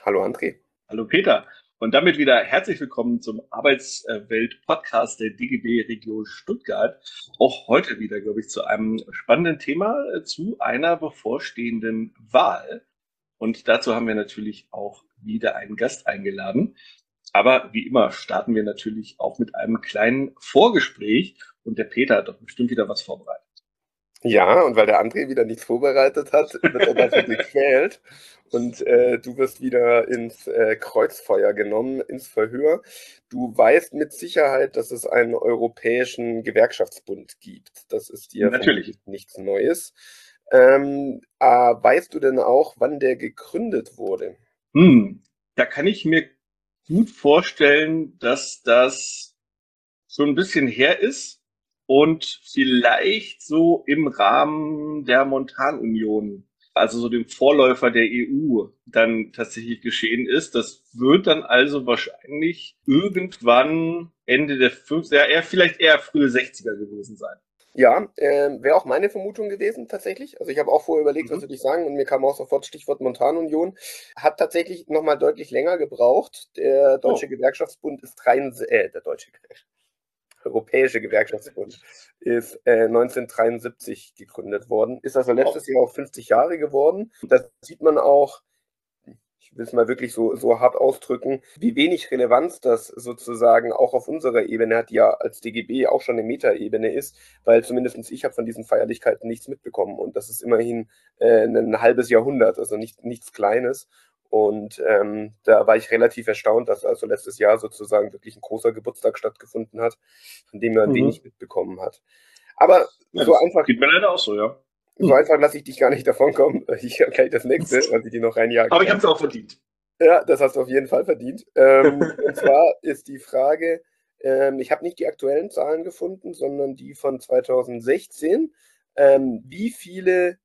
Hallo André. Hallo Peter und damit wieder herzlich willkommen zum Arbeitswelt-Podcast der DGB Region Stuttgart. Auch heute wieder, glaube ich, zu einem spannenden Thema, zu einer bevorstehenden Wahl. Und dazu haben wir natürlich auch wieder einen Gast eingeladen. Aber wie immer starten wir natürlich auch mit einem kleinen Vorgespräch und der Peter hat doch bestimmt wieder was vorbereitet. Ja, und weil der André wieder nichts vorbereitet hat, wird er dafür gequält und du wirst wieder ins Kreuzfeuer genommen, ins Verhör. Du weißt mit Sicherheit, dass es einen europäischen Gewerkschaftsbund gibt. Das ist dir Natürlich. vermutlich nichts Neues. Weißt du denn auch, wann der gegründet wurde? Hm, Da kann ich mir gut vorstellen, dass das schon ein bisschen her ist und vielleicht so im Rahmen der Montanunion, also so dem Vorläufer der EU, dann tatsächlich geschehen ist. Das wird dann also wahrscheinlich irgendwann Ende der 50er, ja, eher, vielleicht eher frühe 60er gewesen sein. Ja, wäre auch meine Vermutung gewesen tatsächlich. Also ich habe auch vorher überlegt, was Mhm. würde ich sagen, und mir kam auch sofort Stichwort Montanunion. Hat tatsächlich nochmal deutlich länger gebraucht. Der Deutsche Oh, Gewerkschaftsbund ist der Europäische Gewerkschaftsbund ist 1973 gegründet worden, ist also wow. letztes Jahr auch 50 Jahre geworden. Da sieht man auch, ich will es mal wirklich so hart ausdrücken, wie wenig Relevanz das sozusagen auch auf unserer Ebene hat, die ja als DGB auch schon eine Metaebene ist, weil zumindest ich habe von diesen Feierlichkeiten nichts mitbekommen und das ist immerhin ein halbes Jahrhundert, also nichts Kleines. Und da war ich relativ erstaunt, dass also letztes Jahr sozusagen wirklich ein großer Geburtstag stattgefunden hat, von dem man Mhm. wenig mitbekommen hat. Aber Ja, so das einfach, geht mir leider auch so, ja. so Hm. einfach lasse ich dich gar nicht davonkommen. Ich habe gleich das nächste, was ich dir noch reinjagen Aber ich habe kann. es auch verdient. Ja, das hast du auf jeden Fall verdient. Und zwar ist die Frage, ich habe nicht die aktuellen Zahlen gefunden, sondern die von 2016. Wie viele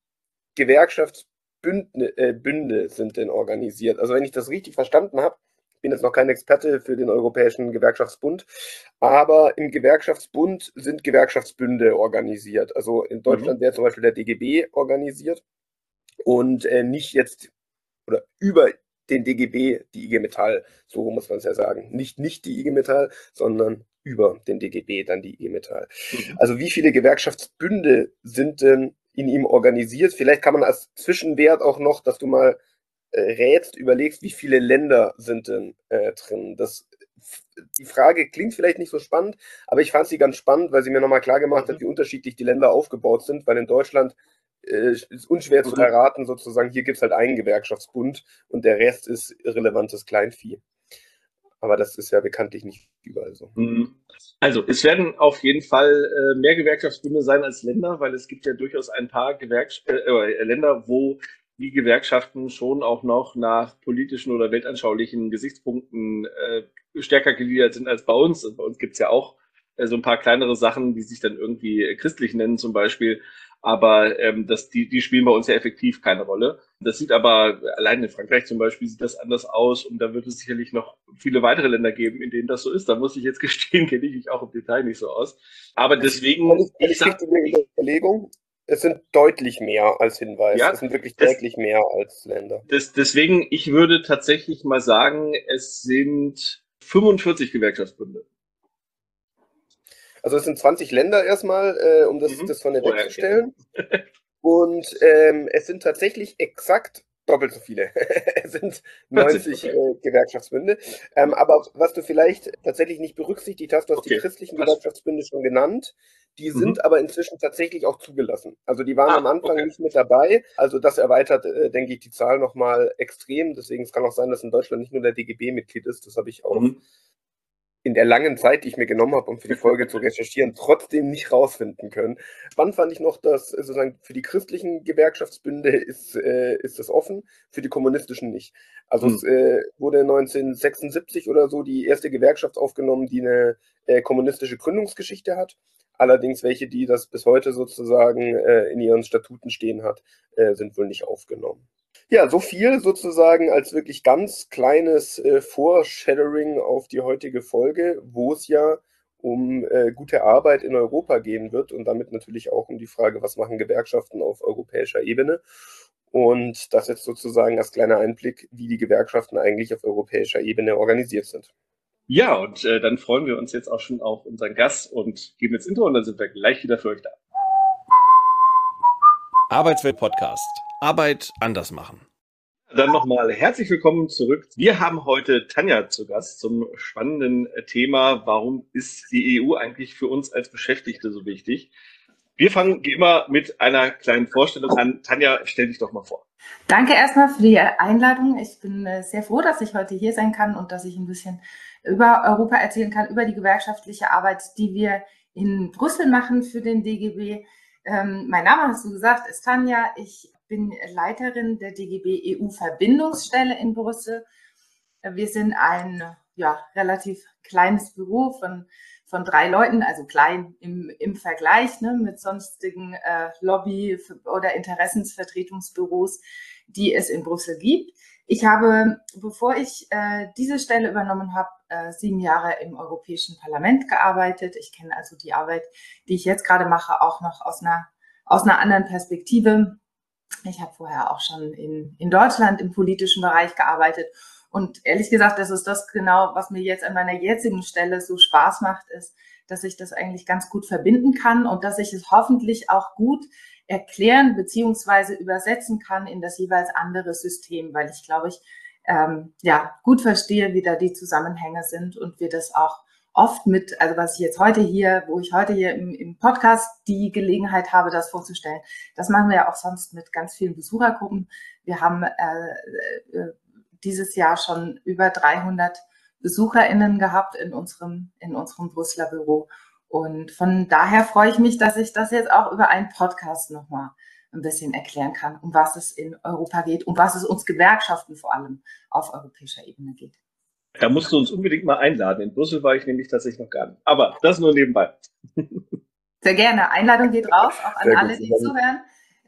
Gewerkschaftsbünde Bünde sind denn organisiert? Also wenn ich das richtig verstanden habe, ich bin jetzt noch kein Experte für den Europäischen Gewerkschaftsbund, aber im Gewerkschaftsbund sind Gewerkschaftsbünde organisiert. Also in Mhm. Deutschland wäre zum Beispiel der DGB organisiert und nicht jetzt oder über den DGB die IG Metall, so muss man es ja sagen. Nicht die IG Metall, sondern über den DGB dann die IG Metall. Mhm. Also wie viele Gewerkschaftsbünde sind denn in ihm organisiert? Vielleicht kann man als Zwischenwert auch noch, dass du mal rätst, überlegst, wie viele Länder sind denn drin. Die Frage klingt vielleicht nicht so spannend, aber ich fand sie ganz spannend, weil sie mir nochmal klar gemacht hat, Mhm. wie unterschiedlich die Länder aufgebaut sind, weil in Deutschland ist unschwer zu Mhm. erraten, sozusagen, hier gibt es halt einen Gewerkschaftsbund und der Rest ist irrelevantes Kleinvieh. Aber das ist ja bekanntlich nicht überall so. Mhm. Also, es werden auf jeden Fall mehr Gewerkschaftsbünde sein als Länder, weil es gibt ja durchaus ein paar Länder, wo die Gewerkschaften schon auch noch nach politischen oder weltanschaulichen Gesichtspunkten stärker gegliedert sind als bei uns. Und bei uns gibt es ja auch so ein paar kleinere Sachen, die sich dann irgendwie christlich nennen zum Beispiel. Aber die spielen bei uns ja effektiv keine Rolle. Das sieht aber allein in Frankreich zum Beispiel sieht das anders aus und da wird es sicherlich noch viele weitere Länder geben, in denen das so ist. Da muss ich jetzt gestehen, kenne ich mich auch im Detail nicht so aus. Aber Es ist deswegen, ich völlig sag, richtige Überlegung. Es sind deutlich mehr als Hinweis. ja, Es sind wirklich das, deutlich mehr als Länder. deswegen, ich würde tatsächlich mal sagen, es sind 45 Gewerkschaftsbünde. Also es sind 20 Länder erstmal, um Mhm. das vorne Oh ja, okay. wegzustellen. Und es sind tatsächlich exakt doppelt so viele. Es sind 40, 90 okay. Gewerkschaftsbünde. Aber was du vielleicht tatsächlich nicht berücksichtigt hast, du hast die Okay, christlichen passt. Gewerkschaftsbünde schon genannt. Die Mhm. sind aber inzwischen tatsächlich auch zugelassen. Also die waren am Ah, Anfang okay. nicht mit dabei. Also das erweitert, denke ich, die Zahl nochmal extrem. Deswegen es kann auch sein, dass in Deutschland nicht nur der DGB Mitglied ist. Das habe ich auch Mhm. in der langen Zeit, die ich mir genommen habe, um für die Folge zu recherchieren, trotzdem nicht rausfinden können. Spannend fand ich noch, dass sozusagen für die christlichen Gewerkschaftsbünde ist das offen, für die kommunistischen nicht. Also es Mhm. wurde 1976 oder so die erste Gewerkschaft aufgenommen, die eine kommunistische Gründungsgeschichte hat. Allerdings welche, die das bis heute sozusagen in ihren Statuten stehen hat, sind wohl nicht aufgenommen. Ja, so viel sozusagen als wirklich ganz kleines Foreshadowing auf die heutige Folge, wo es ja um gute Arbeit in Europa gehen wird und damit natürlich auch um die Frage, was machen Gewerkschaften auf europäischer Ebene. Und das jetzt sozusagen als kleiner Einblick, wie die Gewerkschaften eigentlich auf europäischer Ebene organisiert sind. Ja, und dann freuen wir uns jetzt auch schon auf unseren Gast und gehen ins Intro und dann sind wir gleich wieder für euch da. Arbeitswelt Podcast. Arbeit anders machen. Dann nochmal herzlich willkommen zurück. Wir haben heute Tanja zu Gast zum spannenden Thema, warum ist die EU eigentlich für uns als Beschäftigte so wichtig? Wir fangen wie immer mit einer kleinen Vorstellung an. Tanja, stell dich doch mal vor. Danke erstmal für die Einladung. Ich bin sehr froh, dass ich heute hier sein kann und dass ich ein bisschen über Europa erzählen kann, über die gewerkschaftliche Arbeit, die wir in Brüssel machen für den DGB. Mein Name, hast du gesagt, ist Tanja. Ich bin Leiterin der DGB EU-Verbindungsstelle in Brüssel. Wir sind ein relativ kleines Büro von 3 Leuten, also klein im Vergleich, ne, mit sonstigen Lobby- oder Interessensvertretungsbüros, die es in Brüssel gibt. Ich habe, bevor ich diese Stelle übernommen habe, 7 Jahre im Europäischen Parlament gearbeitet. Ich kenne also die Arbeit, die ich jetzt gerade mache, auch noch aus einer anderen Perspektive. Ich habe vorher auch schon in Deutschland im politischen Bereich gearbeitet. Und ehrlich gesagt, das ist das genau, was mir jetzt an meiner jetzigen Stelle so Spaß macht, ist, dass ich das eigentlich ganz gut verbinden kann und dass ich es hoffentlich auch gut erklären beziehungsweise übersetzen kann in das jeweils andere System, weil ich glaube, ich gut verstehe, wie da die Zusammenhänge sind und wir das auch oft mit, also was ich jetzt heute hier, wo ich heute hier im Podcast die Gelegenheit habe, das vorzustellen, das machen wir ja auch sonst mit ganz vielen Besuchergruppen. Wir haben dieses Jahr schon über 300 BesucherInnen gehabt in unserem Brüsseler Büro. Und von daher freue ich mich, dass ich das jetzt auch über einen Podcast nochmal ein bisschen erklären kann, um was es in Europa geht, um was es uns Gewerkschaften vor allem auf europäischer Ebene geht. Da musst du uns unbedingt mal einladen. In Brüssel war ich nämlich tatsächlich noch gar nicht. Aber das nur nebenbei. Sehr gerne. Einladung geht raus, auch an alle, die zuhören.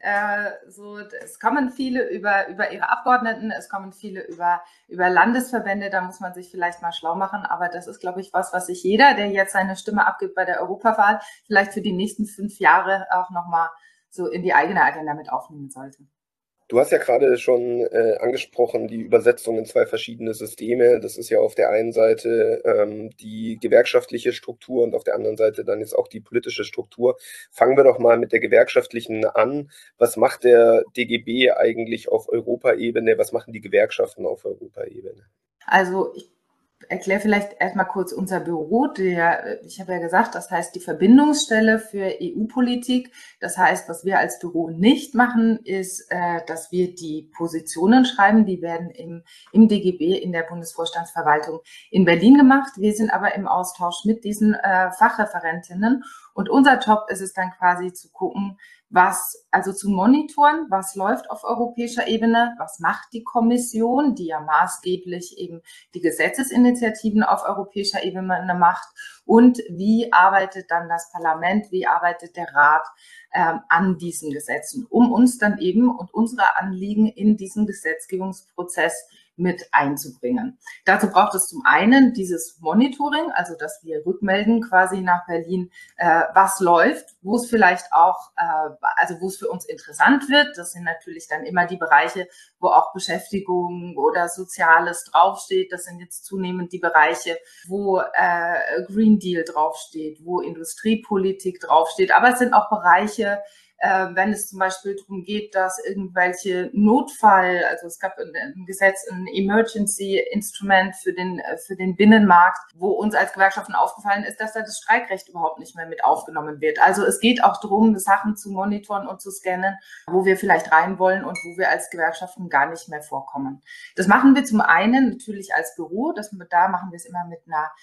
Es kommen viele über ihre Abgeordneten, es kommen viele über Landesverbände, da muss man sich vielleicht mal schlau machen, aber das ist, glaube ich, was sich jeder, der jetzt seine Stimme abgibt bei der Europawahl, vielleicht für die nächsten 5 Jahre auch nochmal so in die eigene Agenda mit aufnehmen sollte. Du hast ja gerade schon angesprochen, die Übersetzung in 2 verschiedene Systeme. Das ist ja auf der einen Seite die gewerkschaftliche Struktur und auf der anderen Seite dann jetzt auch die politische Struktur. Fangen wir doch mal mit der gewerkschaftlichen an. Was macht der DGB eigentlich auf Europaebene? Was machen die Gewerkschaften auf Europaebene? Also ich erkläre vielleicht erstmal kurz unser Büro. Ich habe ja gesagt, das heißt die Verbindungsstelle für EU-Politik. Das heißt, was wir als Büro nicht machen, ist, dass wir die Positionen schreiben. Die werden im DGB, in der Bundesvorstandsverwaltung in Berlin gemacht. Wir sind aber im Austausch mit diesen Fachreferentinnen. Und unser Job ist es dann quasi zu gucken, zu monitoren, was läuft auf europäischer Ebene, was macht die Kommission, die ja maßgeblich eben die Gesetzesinitiativen auf europäischer Ebene macht und wie arbeitet dann das Parlament, wie arbeitet der Rat an diesen Gesetzen, um uns dann eben und unsere Anliegen in diesen Gesetzgebungsprozess mit einzubringen. Dazu braucht es zum einen dieses Monitoring, also dass wir rückmelden quasi nach Berlin, was läuft, wo es vielleicht auch, wo es für uns interessant wird. Das sind natürlich dann immer die Bereiche, wo auch Beschäftigung oder Soziales draufsteht. Das sind jetzt zunehmend die Bereiche, wo Green Deal draufsteht, wo Industriepolitik draufsteht. Aber es sind auch Bereiche, wenn es zum Beispiel darum geht, dass irgendwelche also es gab im Gesetz ein Emergency Instrument für den Binnenmarkt, wo uns als Gewerkschaften aufgefallen ist, dass da das Streikrecht überhaupt nicht mehr mit aufgenommen wird. Also es geht auch darum, Sachen zu monitoren und zu scannen, wo wir vielleicht rein wollen und wo wir als Gewerkschaften gar nicht mehr vorkommen. Das machen wir zum einen natürlich als Büro, da machen wir es immer mit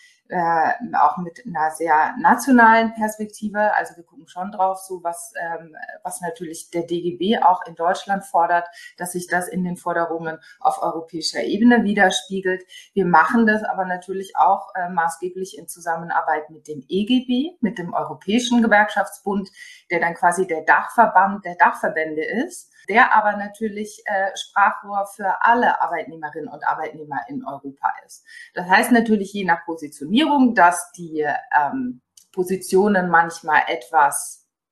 auch mit einer sehr nationalen Perspektive. Also wir gucken schon drauf, so was natürlich der DGB auch in Deutschland fordert, dass sich das in den Forderungen auf europäischer Ebene widerspiegelt. Wir machen das aber natürlich auch maßgeblich in Zusammenarbeit mit dem EGB, mit dem Europäischen Gewerkschaftsbund, der dann quasi der Dachverband der Dachverbände ist, der aber natürlich Sprachrohr für alle Arbeitnehmerinnen und Arbeitnehmer in Europa ist. Das heißt natürlich je nach Positionierung, dass die Positionen manchmal etwas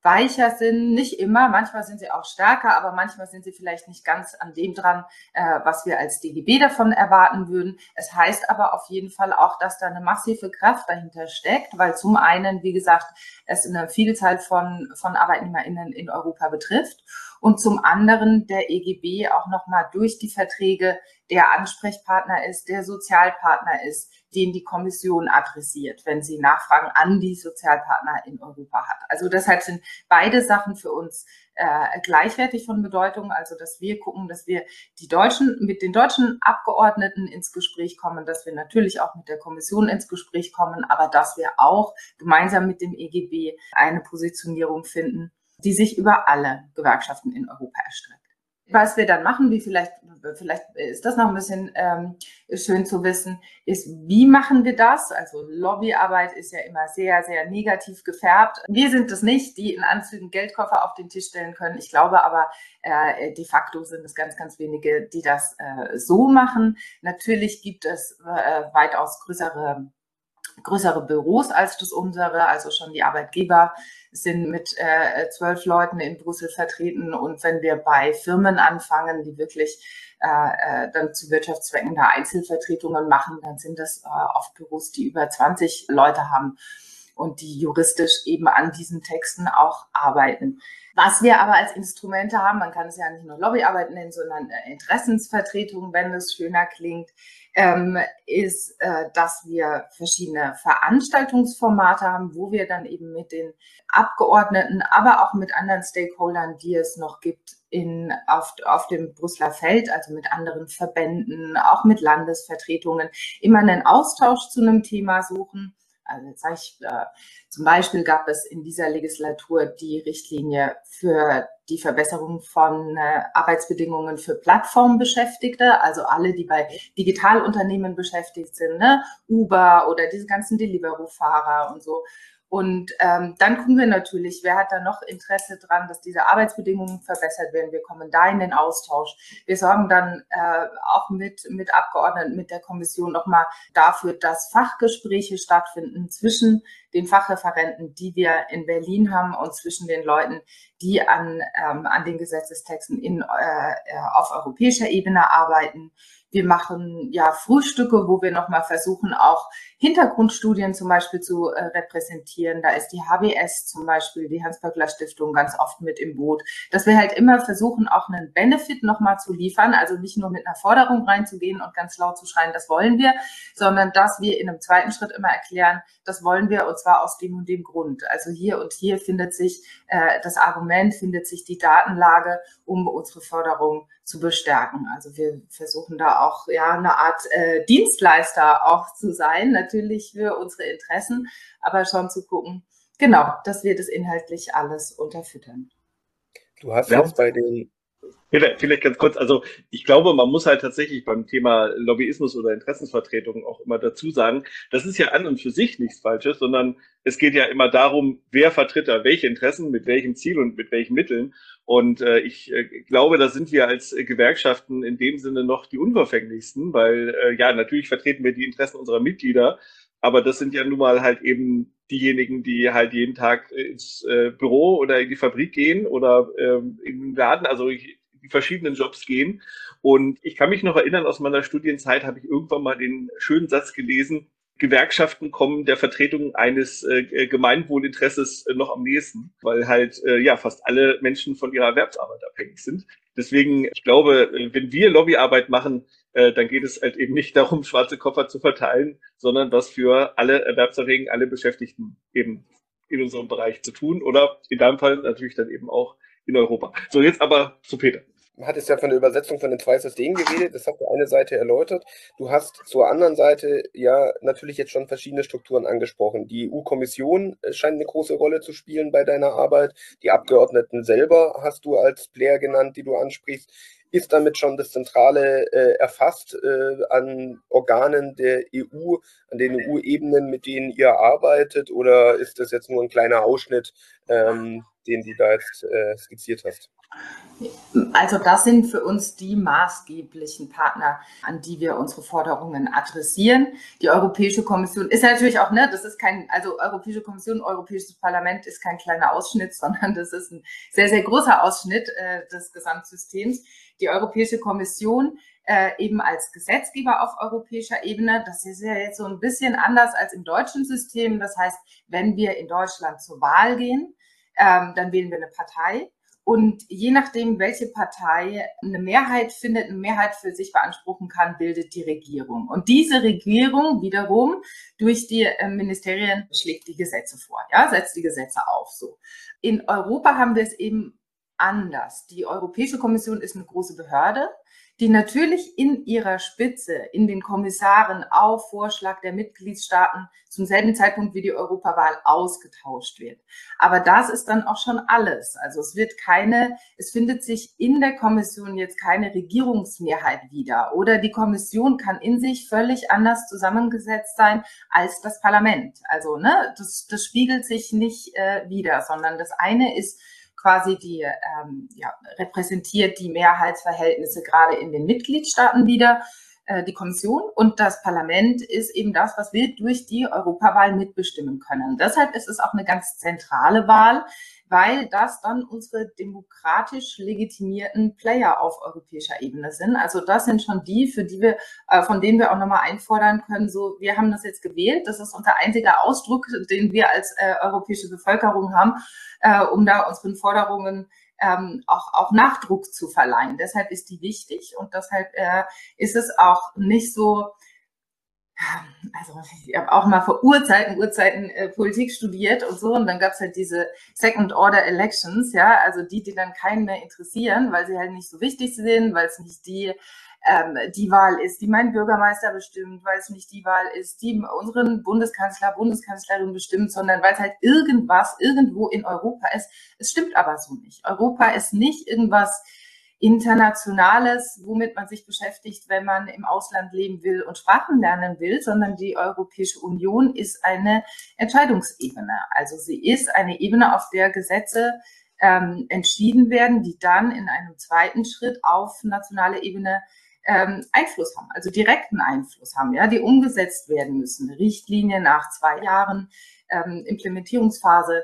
weicher sind, nicht immer, manchmal sind sie auch stärker, aber manchmal sind sie vielleicht nicht ganz an dem dran, was wir als DGB davon erwarten würden. Es heißt aber auf jeden Fall auch, dass da eine massive Kraft dahinter steckt, weil zum einen, wie gesagt, es eine Vielzahl von ArbeitnehmerInnen in Europa betrifft und zum anderen der EGB auch nochmal durch die Verträge der Ansprechpartner ist, der Sozialpartner ist, den die Kommission adressiert, wenn sie Nachfragen an die Sozialpartner in Europa hat. Also deshalb sind beide Sachen für uns gleichwertig von Bedeutung, also dass wir gucken, dass wir mit den deutschen Abgeordneten ins Gespräch kommen, dass wir natürlich auch mit der Kommission ins Gespräch kommen, aber dass wir auch gemeinsam mit dem EGB eine Positionierung finden, die sich über alle Gewerkschaften in Europa erstreckt. Was wir dann machen, vielleicht ist das noch ein bisschen schön zu wissen, ist, wie machen wir das? Also Lobbyarbeit ist ja immer sehr, sehr negativ gefärbt. Wir sind es nicht, die in Anzügen Geldkoffer auf den Tisch stellen können. Ich glaube aber, de facto sind es ganz, ganz wenige, die das so machen. Natürlich gibt es weitaus größere Büros als das unsere, also schon die Arbeitgeber sind mit 12 Leuten in Brüssel vertreten und wenn wir bei Firmen anfangen, die wirklich dann zu Wirtschaftszwecken da Einzelvertretungen machen, dann sind das oft Büros, die über 20 Leute haben und die juristisch eben an diesen Texten auch arbeiten. Was wir aber als Instrumente haben, man kann es ja nicht nur Lobbyarbeit nennen, sondern Interessensvertretung, wenn es schöner klingt, ist, dass wir verschiedene Veranstaltungsformate haben, wo wir dann eben mit den Abgeordneten, aber auch mit anderen Stakeholdern, die es noch gibt, auf dem Brüsseler Feld, also mit anderen Verbänden, auch mit Landesvertretungen, immer einen Austausch zu einem Thema suchen. Also jetzt sage ich, zum Beispiel gab es in dieser Legislatur die Richtlinie für die Verbesserung von Arbeitsbedingungen für Plattformbeschäftigte, also alle, die bei Digitalunternehmen beschäftigt sind, ne? Uber oder diese ganzen Deliveroo-Fahrer und so. Und dann gucken wir natürlich, wer hat da noch Interesse dran, dass diese Arbeitsbedingungen verbessert werden. Wir kommen da in den Austausch. Wir sorgen dann auch mit Abgeordneten, mit der Kommission nochmal dafür, dass Fachgespräche stattfinden zwischen den Fachreferenten, die wir in Berlin haben und zwischen den Leuten, die an den Gesetzestexten auf europäischer Ebene arbeiten. Wir machen ja Frühstücke, wo wir nochmal versuchen, auch Hintergrundstudien zum Beispiel zu repräsentieren. Da ist die HBS zum Beispiel, die Hans-Böckler-Stiftung, ganz oft mit im Boot. Dass wir halt immer versuchen, auch einen Benefit nochmal zu liefern, also nicht nur mit einer Forderung reinzugehen und ganz laut zu schreien, das wollen wir, sondern dass wir in einem zweiten Schritt immer erklären, das wollen wir und zwar aus dem und dem Grund. Also hier und hier findet sich das Argument, findet sich die Datenlage, um unsere Forderung zu bestärken. Also wir versuchen da auch ja eine Art Dienstleister auch zu sein, natürlich für unsere Interessen, aber schon zu gucken, genau, dass wir das inhaltlich alles unterfüttern. Du hast jetzt bei den Vielleicht ganz kurz, also ich glaube, man muss halt tatsächlich beim Thema Lobbyismus oder Interessensvertretung auch immer dazu sagen, das ist ja an und für sich nichts Falsches, sondern es geht ja immer darum, wer vertritt da welche Interessen, mit welchem Ziel und mit welchen Mitteln. Und ich glaube, da sind wir als Gewerkschaften in dem Sinne noch die unverfänglichsten, weil ja, natürlich vertreten wir die Interessen unserer Mitglieder, aber das sind ja nun mal halt eben diejenigen, die halt jeden Tag ins Büro oder in die Fabrik gehen oder in den Laden, also die verschiedenen Jobs gehen. Und ich kann mich noch erinnern, aus meiner Studienzeit habe ich irgendwann mal den schönen Satz gelesen, Gewerkschaften kommen der Vertretung eines Gemeinwohlinteresses noch am nächsten, weil halt ja fast alle Menschen von ihrer Erwerbsarbeit abhängig sind. Deswegen, ich glaube, wenn wir Lobbyarbeit machen, dann geht es halt eben nicht darum, schwarze Koffer zu verteilen, sondern was für alle Erwerbsarbeiterinnen, alle Beschäftigten eben in unserem Bereich zu tun oder in deinem Fall natürlich dann eben auch in Europa. So, jetzt aber zu Peter. Du hattest ja von der Übersetzung von den zwei Systemen geredet, das hat ja eine Seite erläutert. Du hast zur anderen Seite ja natürlich jetzt schon verschiedene Strukturen angesprochen. Die EU-Kommission scheint eine große Rolle zu spielen bei deiner Arbeit. Die Abgeordneten selber hast du als Player genannt, die du ansprichst. Ist damit schon das Zentrale erfasst an Organen der EU, an den EU-Ebenen, mit denen ihr arbeitet? Oder ist das jetzt nur ein kleiner Ausschnitt, den du da jetzt skizziert hast? Also das sind für uns die maßgeblichen Partner, an die wir unsere Forderungen adressieren. Die Europäische Kommission ist natürlich auch, das ist also Europäische Kommission, Europäisches Parlament ist kein kleiner Ausschnitt, sondern das ist ein sehr, sehr großer Ausschnitt des Gesamtsystems. Die Europäische Kommission eben als Gesetzgeber auf europäischer Ebene, das ist ja jetzt so ein bisschen anders als im deutschen System. Das heißt, wenn wir in Deutschland zur Wahl gehen, dann wählen wir eine Partei. Und je nachdem, welche Partei eine Mehrheit findet, eine Mehrheit für sich beanspruchen kann, bildet die Regierung. Und diese Regierung wiederum durch die Ministerien schlägt die Gesetze vor, ja, setzt die Gesetze auf. So. In Europa haben wir es eben anders. Die Europäische Kommission ist eine große Behörde, die natürlich in ihrer Spitze, in den Kommissaren auf Vorschlag der Mitgliedstaaten zum selben Zeitpunkt wie die Europawahl ausgetauscht wird. Aber das ist dann auch schon alles. Also es findet sich in der Kommission jetzt keine Regierungsmehrheit wieder oder die Kommission kann in sich völlig anders zusammengesetzt sein als das Parlament. Also das spiegelt sich nicht wieder, sondern das eine ist quasi repräsentiert die Mehrheitsverhältnisse gerade in den Mitgliedstaaten wieder, die Kommission, und das Parlament ist eben das, was wir durch die Europawahl mitbestimmen können. Deshalb ist es auch eine ganz zentrale Wahl, weil das dann unsere demokratisch legitimierten Player auf europäischer Ebene sind. Also das sind schon die, von denen wir auch nochmal einfordern können, so, wir haben das jetzt gewählt, das ist unser einziger Ausdruck, den wir als europäische Bevölkerung haben, um da unseren Forderungen auch Nachdruck zu verleihen. Deshalb ist die wichtig und deshalb ist es auch nicht so, also ich habe auch mal vor Urzeiten Politik studiert und so, und dann gab es halt diese Second-Order-Elections, ja, also die dann keinen mehr interessieren, weil sie halt nicht so wichtig sind, weil es nicht die Wahl ist, die mein Bürgermeister bestimmt, weil es nicht die Wahl ist, die unseren Bundeskanzlerin bestimmt, sondern weil es halt irgendwo in Europa ist. Es stimmt aber so nicht. Europa ist nicht irgendwas Internationales, womit man sich beschäftigt, wenn man im Ausland leben will und Sprachen lernen will, sondern die Europäische Union ist eine Entscheidungsebene. Also sie ist eine Ebene, auf der Gesetze entschieden werden, die dann in einem zweiten Schritt auf nationale Ebene Einfluss haben, also direkten Einfluss haben, ja, die umgesetzt werden müssen. Richtlinie nach 2 Jahren, Implementierungsphase,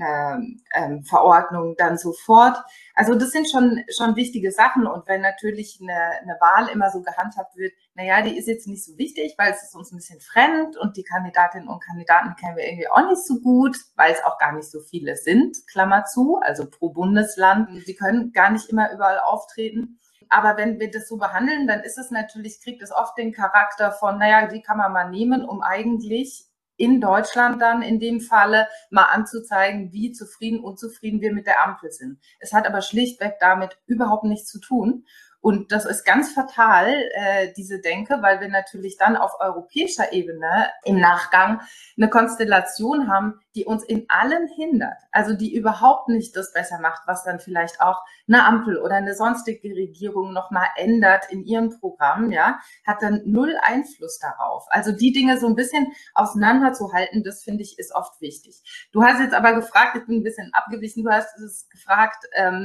Verordnung dann sofort. Also das sind schon wichtige Sachen. Und wenn natürlich eine Wahl immer so gehandhabt wird, die ist jetzt nicht so wichtig, weil es ist uns ein bisschen fremd und die Kandidatinnen und Kandidaten kennen wir irgendwie auch nicht so gut, weil es auch gar nicht so viele sind, Klammer zu, also pro Bundesland. Sie können gar nicht immer überall auftreten. Aber wenn wir das so behandeln, dann ist es natürlich, kriegt es oft den Charakter von, die kann man mal nehmen, um eigentlich in Deutschland dann in dem Falle mal anzuzeigen, wie zufrieden, unzufrieden wir mit der Ampel sind. Es hat aber schlichtweg damit überhaupt nichts zu tun. Und das ist ganz fatal, diese Denke, weil wir natürlich dann auf europäischer Ebene im Nachgang eine Konstellation haben, die uns in allem hindert. Also die überhaupt nicht das besser macht, was dann vielleicht auch eine Ampel oder eine sonstige Regierung nochmal ändert in ihrem Programm, ja, hat dann null Einfluss darauf. Also die Dinge so ein bisschen auseinanderzuhalten, das finde ich, ist oft wichtig. Du hast jetzt aber gefragt, ich bin ein bisschen abgewichen, du hast es gefragt,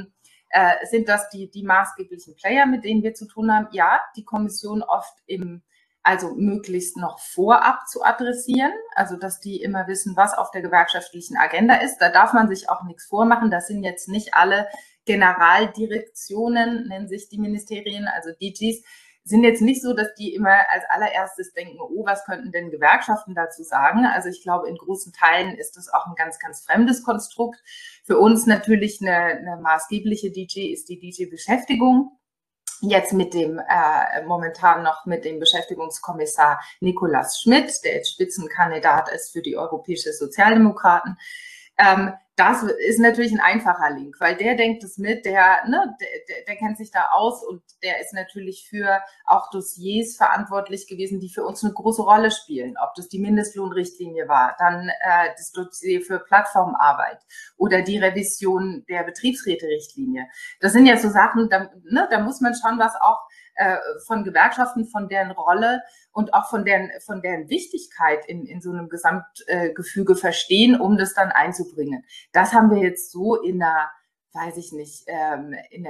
sind das die maßgeblichen Player, mit denen wir zu tun haben? Ja, die Kommission oft also möglichst noch vorab zu adressieren, also dass die immer wissen, was auf der gewerkschaftlichen Agenda ist. Da darf man sich auch nichts vormachen. Das sind jetzt nicht alle Generaldirektionen, nennen sich die Ministerien, also DGs, sind jetzt nicht so, dass die immer als allererstes denken, oh, was könnten denn Gewerkschaften dazu sagen? Also ich glaube, in großen Teilen ist das auch ein ganz, ganz fremdes Konstrukt. Für uns natürlich eine maßgebliche DG ist die DG Beschäftigung. Jetzt momentan noch mit dem Beschäftigungskommissar Nicolas Schmid, der jetzt Spitzenkandidat ist für die Europäische Sozialdemokraten. Das ist natürlich ein einfacher Link, weil der denkt es mit, der kennt sich da aus und der ist natürlich für auch Dossiers verantwortlich gewesen, die für uns eine große Rolle spielen. Ob das die Mindestlohnrichtlinie war, dann das Dossier für Plattformarbeit oder die Revision der Betriebsräterichtlinie. Das sind ja so Sachen, da muss man schon was auch von Gewerkschaften, von deren Rolle und auch von deren Wichtigkeit in so einem Gesamtgefüge verstehen, um das dann einzubringen. Das haben wir jetzt so in einer, weiß ich nicht, in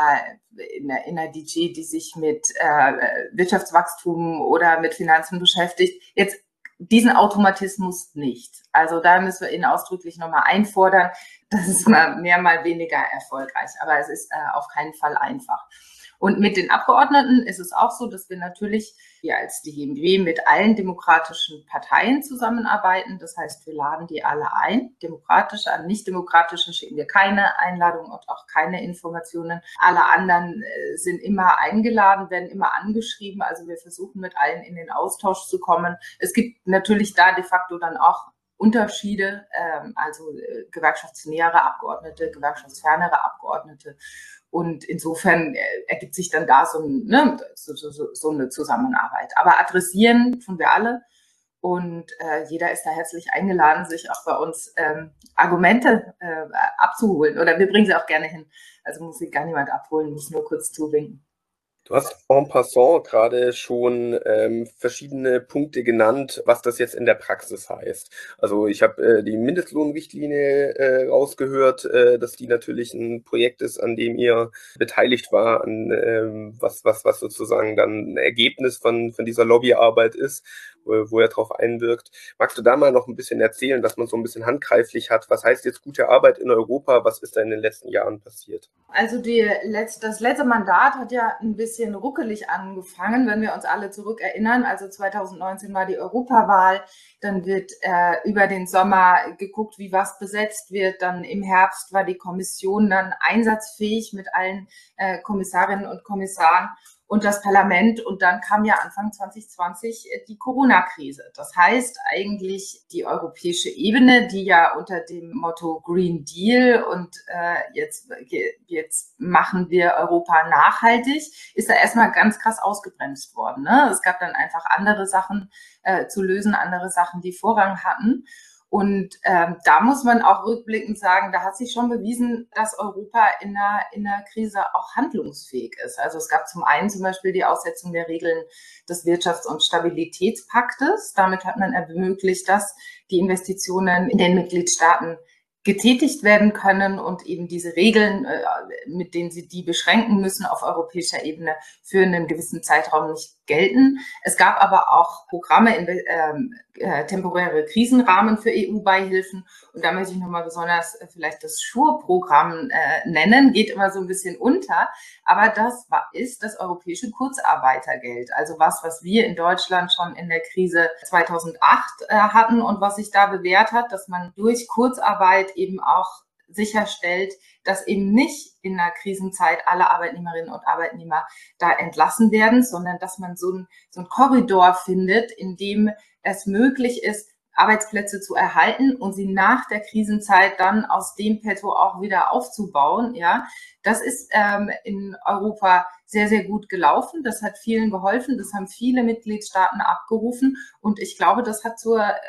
einer DG, die sich mit Wirtschaftswachstum oder mit Finanzen beschäftigt, jetzt diesen Automatismus nicht. Also da müssen wir ihn ausdrücklich nochmal einfordern. Das ist mal mehr, mal weniger erfolgreich, aber es ist auf keinen Fall einfach. Und mit den Abgeordneten ist es auch so, dass wir natürlich, wir als DGMW, mit allen demokratischen Parteien zusammenarbeiten. Das heißt, wir laden die alle ein. Demokratische, an nicht-demokratische schicken wir keine Einladung und auch keine Informationen. Alle anderen sind immer eingeladen, werden immer angeschrieben. Also wir versuchen mit allen in den Austausch zu kommen. Es gibt natürlich da de facto dann auch Unterschiede, also gewerkschaftsnähere Abgeordnete, gewerkschaftsfernere Abgeordnete. Und insofern ergibt sich dann da so eine Zusammenarbeit. Aber adressieren tun wir alle. Und jeder ist da herzlich eingeladen, sich auch bei uns Argumente abzuholen. Oder wir bringen sie auch gerne hin. Also muss sich gar niemand abholen, muss nur kurz zuwinken. Du hast en passant gerade schon verschiedene Punkte genannt, was das jetzt in der Praxis heißt. Also ich habe die Mindestlohnrichtlinie rausgehört, dass die natürlich ein Projekt ist, an dem ihr beteiligt war, an was sozusagen dann ein Ergebnis von dieser Lobbyarbeit ist, wo er darauf einwirkt. Magst du da mal noch ein bisschen erzählen, dass man so ein bisschen handgreiflich hat? Was heißt jetzt gute Arbeit in Europa? Was ist da in den letzten Jahren passiert? Also das letzte Mandat hat ja ein bisschen ruckelig angefangen, wenn wir uns alle zurückerinnern. Also 2019 war die Europawahl, dann wird über den Sommer geguckt, wie was besetzt wird. Dann im Herbst war die Kommission dann einsatzfähig mit allen Kommissarinnen und Kommissaren und das Parlament. Und dann kam ja Anfang 2020 die Corona-Krise. Das heißt eigentlich die europäische Ebene, die ja unter dem Motto Green Deal und jetzt machen wir Europa nachhaltig, ist da erstmal ganz krass ausgebremst worden. Ne? Es gab dann einfach andere Sachen zu lösen, andere Sachen, die Vorrang hatten. Und da muss man auch rückblickend sagen, da hat sich schon bewiesen, dass Europa in einer Krise auch handlungsfähig ist. Also es gab zum einen zum Beispiel die Aussetzung der Regeln des Wirtschafts- und Stabilitätspaktes. Damit hat man ermöglicht, dass die Investitionen in den Mitgliedstaaten getätigt werden können und eben diese Regeln, mit denen sie die beschränken müssen auf europäischer Ebene, für einen gewissen Zeitraum nicht gelten. Es gab aber auch Programme, temporäre Krisenrahmen für EU-Beihilfen. Und da möchte ich nochmal besonders vielleicht das SURE-Programm nennen, geht immer so ein bisschen unter. Aber das ist das europäische Kurzarbeitergeld. Also was wir in Deutschland schon in der Krise 2008 hatten und was sich da bewährt hat, dass man durch Kurzarbeit eben auch sicherstellt, dass eben nicht in einer Krisenzeit alle Arbeitnehmerinnen und Arbeitnehmer da entlassen werden, sondern dass man so ein Korridor findet, in dem es möglich ist, Arbeitsplätze zu erhalten und sie nach der Krisenzeit dann aus dem Petto auch wieder aufzubauen. Ja, das ist in Europa sehr, sehr gut gelaufen. Das hat vielen geholfen. Das haben viele Mitgliedstaaten abgerufen. Und ich glaube, das hat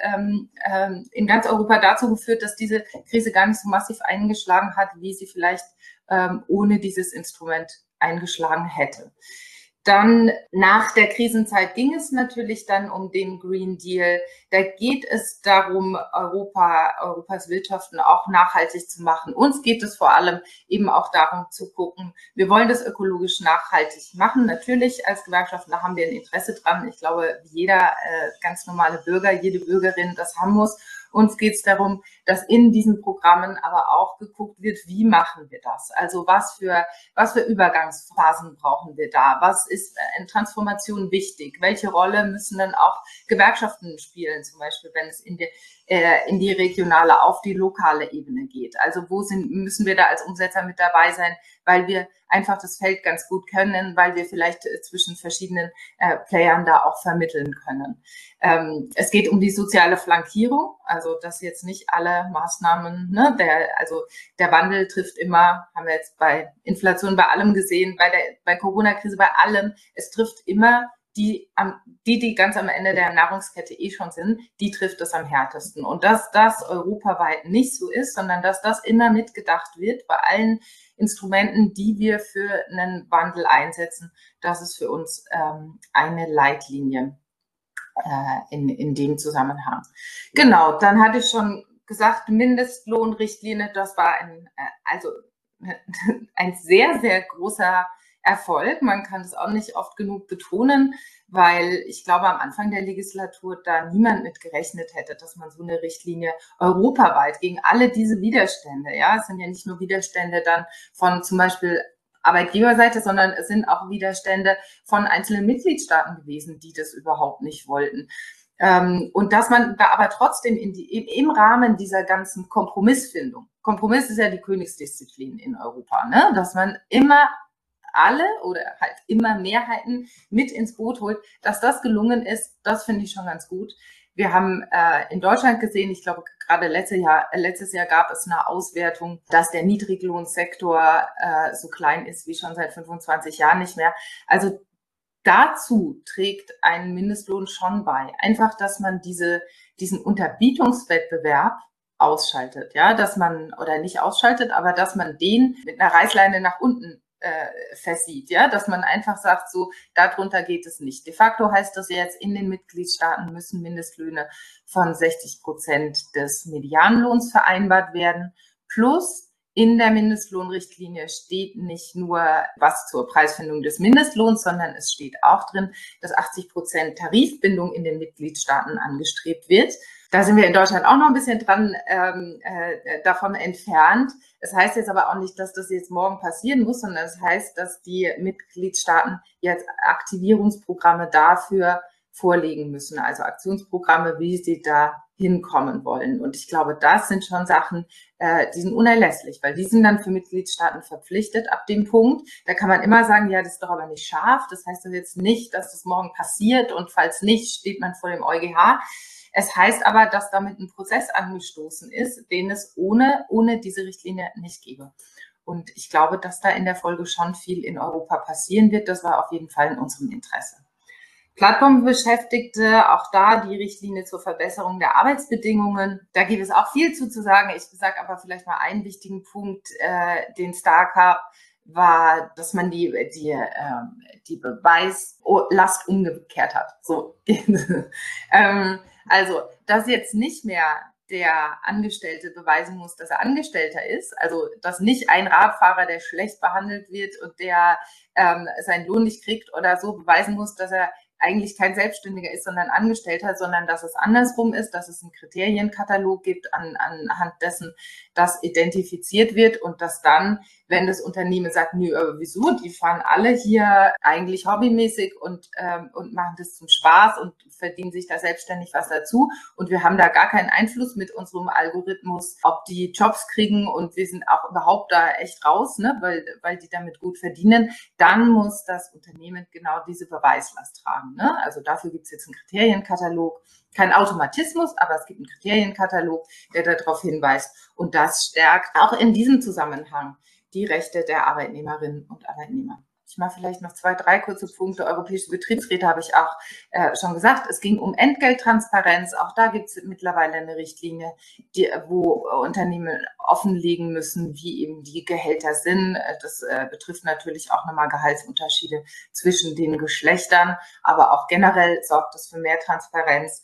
in ganz Europa dazu geführt, dass diese Krise gar nicht so massiv eingeschlagen hat, wie sie vielleicht ohne dieses Instrument eingeschlagen hätte. Dann nach der Krisenzeit ging es natürlich dann um den Green Deal. Da geht es darum, Europas Wirtschaften auch nachhaltig zu machen. Uns geht es vor allem eben auch darum zu gucken, wir wollen das ökologisch nachhaltig machen. Natürlich als Gewerkschaftler haben wir ein Interesse dran. Ich glaube, jeder ganz normale Bürger, jede Bürgerin das haben muss. Uns geht es darum, dass in diesen Programmen aber auch geguckt wird, wie machen wir das? Also was für Übergangsphasen brauchen wir da? Was ist in Transformation wichtig? Welche Rolle müssen dann auch Gewerkschaften spielen, zum Beispiel, wenn es in die regionale, auf die lokale Ebene geht? Also müssen wir da als Umsetzer mit dabei sein, weil wir einfach das Feld ganz gut können, weil wir vielleicht zwischen verschiedenen Playern da auch vermitteln können. Es geht um die soziale Flankierung, also dass jetzt nicht alle Maßnahmen, ne, der Wandel trifft immer, haben wir jetzt bei Inflation bei allem gesehen, bei Corona-Krise bei allem, es trifft immer die ganz am Ende der Nahrungskette schon sind, die trifft es am härtesten. Und dass das europaweit nicht so ist, sondern dass das immer mitgedacht wird bei allen Instrumenten, die wir für einen Wandel einsetzen. Das ist für uns eine Leitlinie in dem Zusammenhang. Genau, dann hatte ich schon gesagt, Mindestlohnrichtlinie, das war ein sehr, sehr großer Erfolg. Man kann es auch nicht oft genug betonen, weil ich glaube, am Anfang der Legislatur da niemand mit gerechnet hätte, dass man so eine Richtlinie europaweit gegen alle diese Widerstände, ja, es sind ja nicht nur Widerstände dann von zum Beispiel Arbeitgeberseite, sondern es sind auch Widerstände von einzelnen Mitgliedstaaten gewesen, die das überhaupt nicht wollten. Und dass man da aber trotzdem im Rahmen dieser ganzen Kompromissfindung, Kompromiss ist ja die Königsdisziplin in Europa, ne? Dass man immer alle oder halt immer Mehrheiten mit ins Boot holt, dass das gelungen ist, das finde ich schon ganz gut. Wir haben in Deutschland gesehen, ich glaube gerade letztes Jahr gab es eine Auswertung, dass der Niedriglohnsektor so klein ist wie schon seit 25 Jahren nicht mehr. Also dazu trägt ein Mindestlohn schon bei. Einfach, dass man diesen Unterbietungswettbewerb ausschaltet, ja, dass man, oder nicht ausschaltet, aber dass man den mit einer Reißleine nach unten versieht, ja, dass man einfach sagt, so, darunter geht es nicht. De facto heißt das jetzt, in den Mitgliedstaaten müssen Mindestlöhne von 60% des Medianlohns vereinbart werden, plus in der Mindestlohnrichtlinie steht nicht nur was zur Preisfindung des Mindestlohns, sondern es steht auch drin, dass 80% Tarifbindung in den Mitgliedstaaten angestrebt wird. Da sind wir in Deutschland auch noch ein bisschen davon entfernt. Es heißt jetzt aber auch nicht, dass das jetzt morgen passieren muss, sondern es heißt, dass die Mitgliedstaaten jetzt Aktivierungsprogramme dafür vorlegen müssen, also Aktionsprogramme, wie sie da hinkommen wollen. Und ich glaube, das sind schon Sachen, die sind unerlässlich, weil die sind dann für Mitgliedstaaten verpflichtet ab dem Punkt. Da kann man immer sagen, ja, das ist doch aber nicht scharf. Das heißt doch jetzt nicht, dass das morgen passiert und falls nicht, steht man vor dem EuGH. Es heißt aber, dass damit ein Prozess angestoßen ist, den es ohne diese Richtlinie nicht gäbe. Und ich glaube, dass da in der Folge schon viel in Europa passieren wird. Das war auf jeden Fall in unserem Interesse. Plattformbeschäftigte, auch da die Richtlinie zur Verbesserung der Arbeitsbedingungen. Da gibt es auch viel zu sagen. Ich sage aber vielleicht mal einen wichtigen Punkt, den Stark war, dass man die Beweislast umgekehrt hat. So. Also, dass jetzt nicht mehr der Angestellte beweisen muss, dass er Angestellter ist, also dass nicht ein Radfahrer, der schlecht behandelt wird und der seinen Lohn nicht kriegt oder so, beweisen muss, dass er eigentlich kein Selbstständiger ist, sondern Angestellter, sondern dass es andersrum ist, dass es einen Kriterienkatalog gibt, anhand dessen das identifiziert wird und dass dann, wenn das Unternehmen sagt, nö, aber wieso, die fahren alle hier eigentlich hobbymäßig und machen das zum Spaß und verdienen sich da selbstständig was dazu und wir haben da gar keinen Einfluss mit unserem Algorithmus, ob die Jobs kriegen und wir sind auch überhaupt da echt raus, ne, weil die damit gut verdienen, dann muss das Unternehmen genau diese Beweislast tragen. Ne? Also dafür gibt es jetzt einen Kriterienkatalog, kein Automatismus, aber es gibt einen Kriterienkatalog, der darauf hinweist und das stärkt auch in diesem Zusammenhang die Rechte der Arbeitnehmerinnen und Arbeitnehmer. Ich mache vielleicht noch 2, 3 kurze Punkte. Europäische Betriebsräte habe ich auch schon gesagt. Es ging um Entgelttransparenz. Auch da gibt es mittlerweile eine Richtlinie, wo Unternehmen offenlegen müssen, wie eben die Gehälter sind. Das betrifft natürlich auch nochmal Gehaltsunterschiede zwischen den Geschlechtern, aber auch generell sorgt das für mehr Transparenz.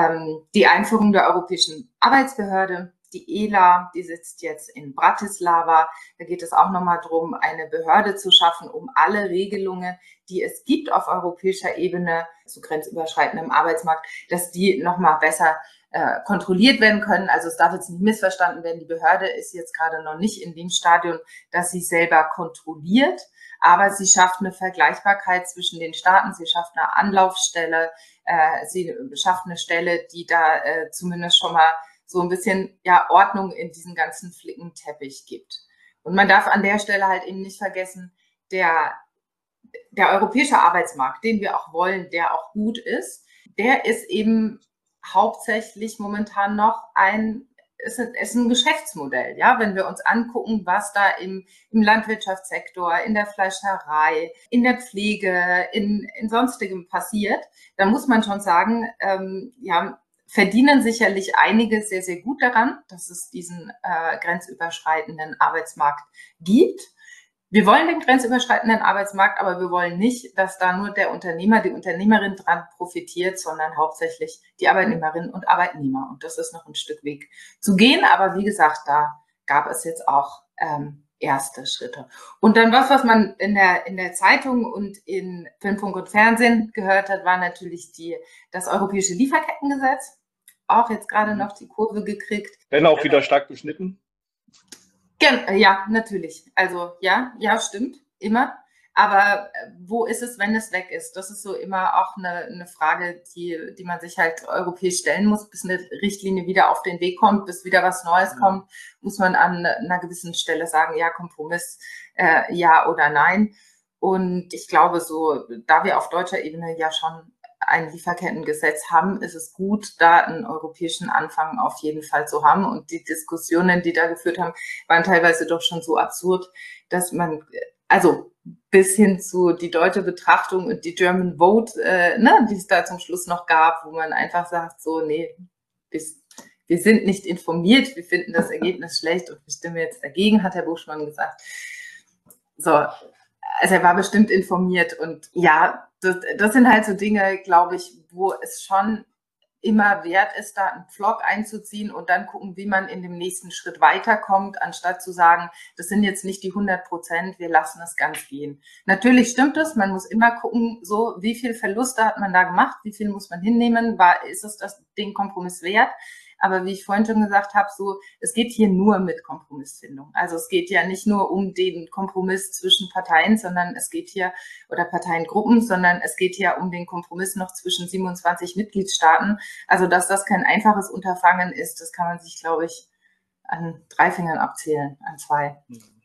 Die Einführung der Europäischen Arbeitsbehörde. Die ELA, die sitzt jetzt in Bratislava. Da geht es auch nochmal darum, eine Behörde zu schaffen, um alle Regelungen, die es gibt auf europäischer Ebene zu grenzüberschreitendem Arbeitsmarkt, dass die nochmal besser kontrolliert werden können. Also es darf jetzt nicht missverstanden werden. Die Behörde ist jetzt gerade noch nicht in dem Stadium, dass sie selber kontrolliert, aber sie schafft eine Vergleichbarkeit zwischen den Staaten. Sie schafft eine Anlaufstelle. Sie schafft eine Stelle, die da zumindest schon mal so ein bisschen Ordnung in diesen ganzen Flickenteppich gibt. Und man darf an der Stelle halt eben nicht vergessen, der europäische Arbeitsmarkt, den wir auch wollen, der auch gut ist, der ist eben hauptsächlich momentan noch ist ein Geschäftsmodell. Ja, wenn wir uns angucken, was da im Landwirtschaftssektor, in der Fleischerei, in der Pflege, in sonstigem passiert, dann muss man schon sagen, verdienen sicherlich einige sehr, sehr gut daran, dass es diesen grenzüberschreitenden Arbeitsmarkt gibt. Wir wollen den grenzüberschreitenden Arbeitsmarkt, aber wir wollen nicht, dass da nur der Unternehmer, die Unternehmerin dran profitiert, sondern hauptsächlich die Arbeitnehmerinnen und Arbeitnehmer. Und das ist noch ein Stück Weg zu gehen. Aber wie gesagt, da gab es jetzt auch erste Schritte. Und dann was man in der Zeitung und in Film, Funk und Fernsehen gehört hat, war natürlich das europäische Lieferkettengesetz. Auch jetzt gerade noch die Kurve gekriegt. Wenn auch wieder stark beschnitten. Ja, natürlich. Also ja, stimmt, immer. Aber wo ist es, wenn es weg ist? Das ist so immer auch eine Frage, die man sich halt europäisch stellen muss, bis eine Richtlinie wieder auf den Weg kommt, bis wieder was Neues kommt, muss man an einer gewissen Stelle sagen, ja, Kompromiss, ja oder nein. Und ich glaube so, da wir auf deutscher Ebene ja schon ein Lieferkettengesetz haben, ist es gut, da einen europäischen Anfang auf jeden Fall zu haben. Und die Diskussionen, die da geführt haben, waren teilweise doch schon so absurd, dass man, also bis hin zu die deutsche Betrachtung und die German Vote, die es da zum Schluss noch gab, wo man einfach sagt, so, nee, wir sind nicht informiert, wir finden das Ergebnis schlecht und wir stimmen jetzt dagegen, hat Herr Buschmann gesagt. So, also er war bestimmt informiert und ja, das sind halt so Dinge, glaube ich, wo es schon immer wert ist, da einen Pflock einzuziehen und dann gucken, wie man in dem nächsten Schritt weiterkommt, anstatt zu sagen, das sind jetzt nicht die 100%, wir lassen es ganz gehen. Natürlich stimmt es, man muss immer gucken, so wie viel Verluste hat man da gemacht, wie viel muss man hinnehmen, ist es den Kompromiss wert? Aber wie ich vorhin schon gesagt habe, so, es geht hier nur mit Kompromissfindung. Also es geht ja nicht nur um den Kompromiss zwischen Parteien, sondern es geht hier, oder Parteiengruppen, sondern es geht hier um den Kompromiss noch zwischen 27 Mitgliedstaaten. Also dass das kein einfaches Unterfangen ist, das kann man sich, glaube ich, an 3 Fingern abzählen, an 2.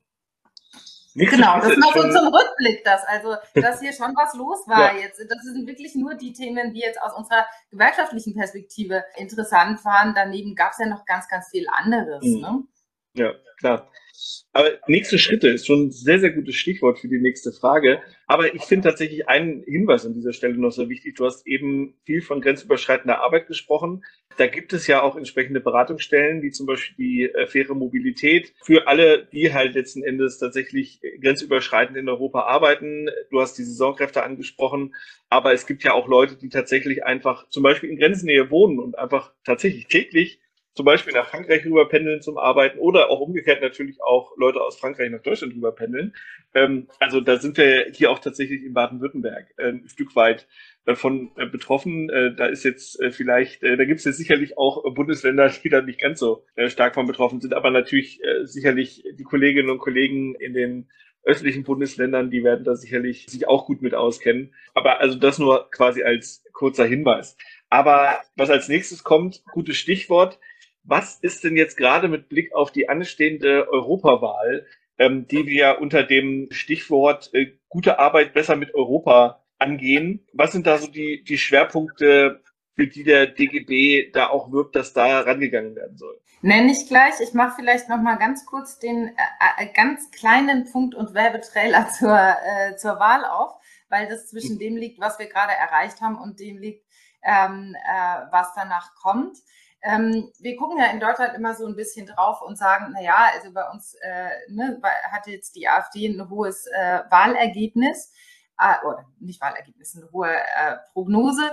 Genau, das noch so zum Rückblick, dass hier schon was los war jetzt. Das sind wirklich nur die Themen, die jetzt aus unserer gewerkschaftlichen Perspektive interessant waren. Daneben gab es ja noch ganz, ganz viel anderes. Ne? Ja, klar. Aber nächste Schritte ist schon ein sehr, sehr gutes Stichwort für die nächste Frage. Aber ich finde tatsächlich einen Hinweis an dieser Stelle noch sehr wichtig. Du hast eben viel von grenzüberschreitender Arbeit gesprochen. Da gibt es ja auch entsprechende Beratungsstellen, wie zum Beispiel die faire Mobilität für alle, die halt letzten Endes tatsächlich grenzüberschreitend in Europa arbeiten. Du hast die Saisonkräfte angesprochen, aber es gibt ja auch Leute, die tatsächlich einfach zum Beispiel in Grenznähe wohnen und einfach tatsächlich täglich zum Beispiel nach Frankreich rüber pendeln zum Arbeiten oder auch umgekehrt natürlich auch Leute aus Frankreich nach Deutschland rüber pendeln. Also da sind wir hier auch tatsächlich in Baden-Württemberg ein Stück weit davon betroffen. Da ist jetzt da gibt es jetzt sicherlich auch Bundesländer, die da nicht ganz so stark von betroffen sind, aber natürlich sicherlich die Kolleginnen und Kollegen in den östlichen Bundesländern, die werden da sicherlich sich auch gut mit auskennen. Aber also das nur quasi als kurzer Hinweis. Aber was als nächstes kommt, gutes Stichwort. Was ist denn jetzt gerade mit Blick auf die anstehende Europawahl, die wir unter dem Stichwort gute Arbeit besser mit Europa angehen? Was sind da so die Schwerpunkte, für die der DGB da auch wirbt, dass da rangegangen werden soll? Nenne ich gleich. Ich mache vielleicht noch mal ganz kurz den ganz kleinen Punkt und Werbetrailer zur Wahl auf, weil das zwischen dem liegt, was wir gerade erreicht haben und dem liegt, was danach kommt. Wir gucken ja in Deutschland immer so ein bisschen drauf und sagen, naja, also bei uns hat jetzt die AfD ein hohes Wahlergebnis, oder nicht Wahlergebnis, eine hohe Prognose.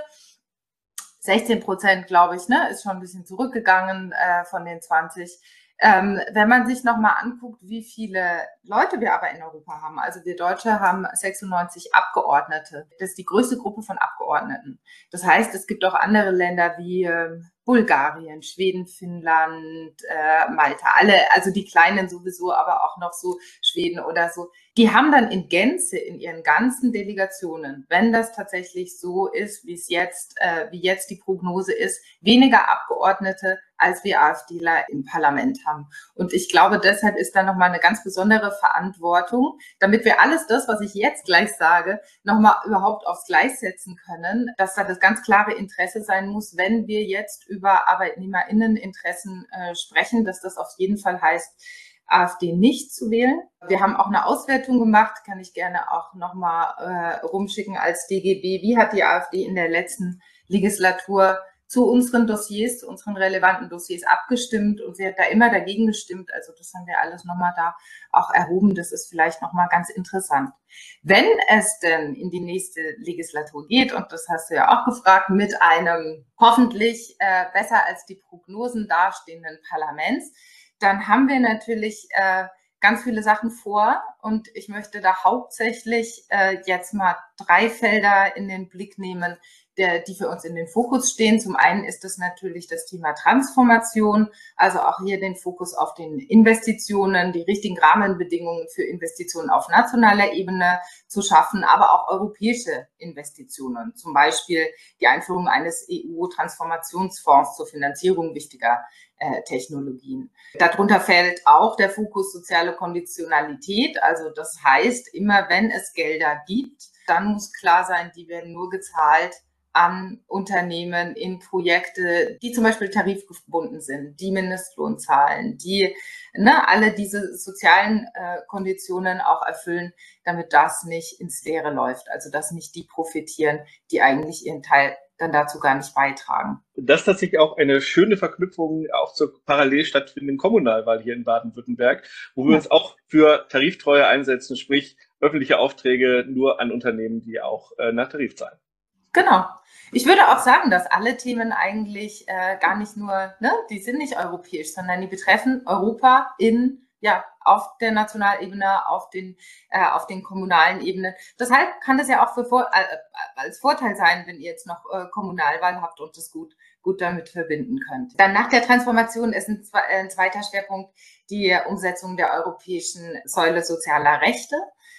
16%, glaube ich, ist schon ein bisschen zurückgegangen von den 20. Wenn man sich nochmal anguckt, wie viele Leute wir aber in Europa haben, also wir Deutsche haben 96 Abgeordnete. Das ist die größte Gruppe von Abgeordneten. Das heißt, es gibt auch andere Länder wie Bulgarien, Schweden, Finnland, Malta, alle, also die Kleinen sowieso, aber auch noch so Schweden oder so. Die haben dann in Gänze in ihren ganzen Delegationen, wenn das tatsächlich so ist, wie jetzt die Prognose ist, weniger Abgeordnete, als wir AfDler im Parlament haben. Und ich glaube, deshalb ist da nochmal eine ganz besondere Verantwortung, damit wir alles das, was ich jetzt gleich sage, nochmal überhaupt aufs Gleis setzen können, dass da das ganz klare Interesse sein muss, wenn wir jetzt über ArbeitnehmerInneninteressen sprechen, dass das auf jeden Fall heißt, AfD nicht zu wählen. Wir haben auch eine Auswertung gemacht, kann ich gerne auch nochmal rumschicken als DGB. Wie hat die AfD in der letzten Legislatur zu unseren Dossiers, zu unseren relevanten Dossiers abgestimmt und sie hat da immer dagegen gestimmt. Also das haben wir alles nochmal da auch erhoben. Das ist vielleicht nochmal ganz interessant. Wenn es denn in die nächste Legislatur geht, und das hast du ja auch gefragt, mit einem hoffentlich besser als die Prognosen dastehenden Parlaments, dann haben wir natürlich ganz viele Sachen vor und ich möchte da hauptsächlich jetzt mal 3 Felder in den Blick nehmen, die für uns in den Fokus stehen. Zum einen ist es natürlich das Thema Transformation, also auch hier den Fokus auf den Investitionen, die richtigen Rahmenbedingungen für Investitionen auf nationaler Ebene zu schaffen, aber auch europäische Investitionen, zum Beispiel die Einführung eines EU-Transformationsfonds zur Finanzierung wichtiger Technologien. Darunter fällt auch der Fokus soziale Konditionalität, also das heißt, immer wenn es Gelder gibt, dann muss klar sein, die werden nur gezahlt an Unternehmen in Projekte, die zum Beispiel tarifgebunden sind, die Mindestlohn zahlen, die alle diese sozialen Konditionen auch erfüllen, damit das nicht ins Leere läuft, also dass nicht die profitieren, die eigentlich ihren Teil dann dazu gar nicht beitragen. Das ist tatsächlich auch eine schöne Verknüpfung auch zur parallel stattfindenden Kommunalwahl hier in Baden-Württemberg, wo wir uns auch für Tariftreue einsetzen, sprich öffentliche Aufträge nur an Unternehmen, die auch nach Tarif zahlen. Genau. Ich würde auch sagen, dass alle Themen eigentlich gar nicht nur, die sind nicht europäisch, sondern die betreffen Europa auf der Nationalebene, auf den kommunalen Ebenen. Deshalb kann das ja auch als Vorteil sein, wenn ihr jetzt noch Kommunalwahl habt und das gut damit verbinden könnt. Dann nach der Transformation ist ein zweiter Schwerpunkt die Umsetzung der europäischen Säule sozialer Rechte.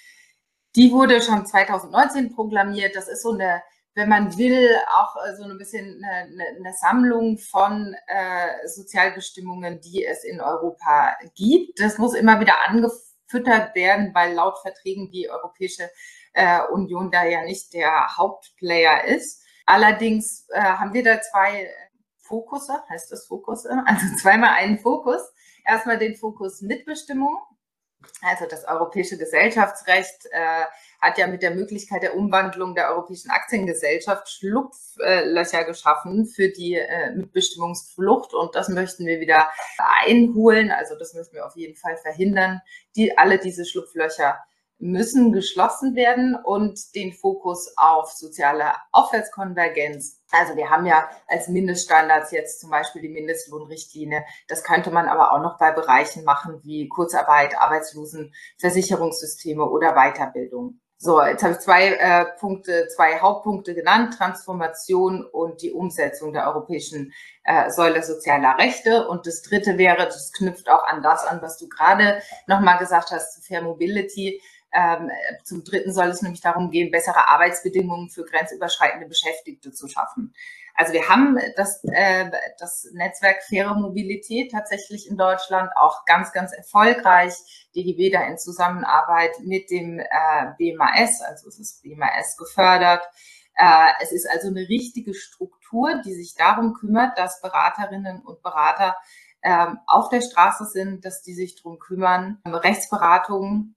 Die wurde schon 2019 proklamiert. Das ist so eine, wenn man will, auch so ein bisschen eine Sammlung von Sozialbestimmungen, die es in Europa gibt. Das muss immer wieder angefüttert werden, weil laut Verträgen die Europäische Union da ja nicht der Hauptplayer ist. Allerdings haben wir da 2 Fokusse, heißt das Fokusse? Also zweimal einen Fokus. Erstmal den Fokus Mitbestimmung. Also das europäische Gesellschaftsrecht hat ja mit der Möglichkeit der Umwandlung der europäischen Aktiengesellschaft Schlupflöcher geschaffen für die Mitbestimmungsflucht und das möchten wir wieder einholen. Also das möchten wir auf jeden Fall verhindern. Alle diese Schlupflöcher müssen geschlossen werden und den Fokus auf soziale Aufwärtskonvergenz. Also wir haben ja als Mindeststandards jetzt zum Beispiel die Mindestlohnrichtlinie. Das könnte man aber auch noch bei Bereichen machen wie Kurzarbeit, Arbeitslosenversicherungssysteme oder Weiterbildung. So, jetzt habe ich 2 Hauptpunkte genannt, Transformation und die Umsetzung der europäischen Säule sozialer Rechte. Und das dritte wäre, das knüpft auch an das an, was du gerade nochmal gesagt hast, zu Fair Mobility. Zum dritten soll es nämlich darum gehen, bessere Arbeitsbedingungen für grenzüberschreitende Beschäftigte zu schaffen. Also wir haben das Netzwerk Faire Mobilität tatsächlich in Deutschland auch ganz, ganz erfolgreich. DGB da in Zusammenarbeit mit dem BMAS, also es ist BMAS gefördert. Es ist also eine richtige Struktur, die sich darum kümmert, dass Beraterinnen und Berater auf der Straße sind, dass die sich darum kümmern, Rechtsberatungen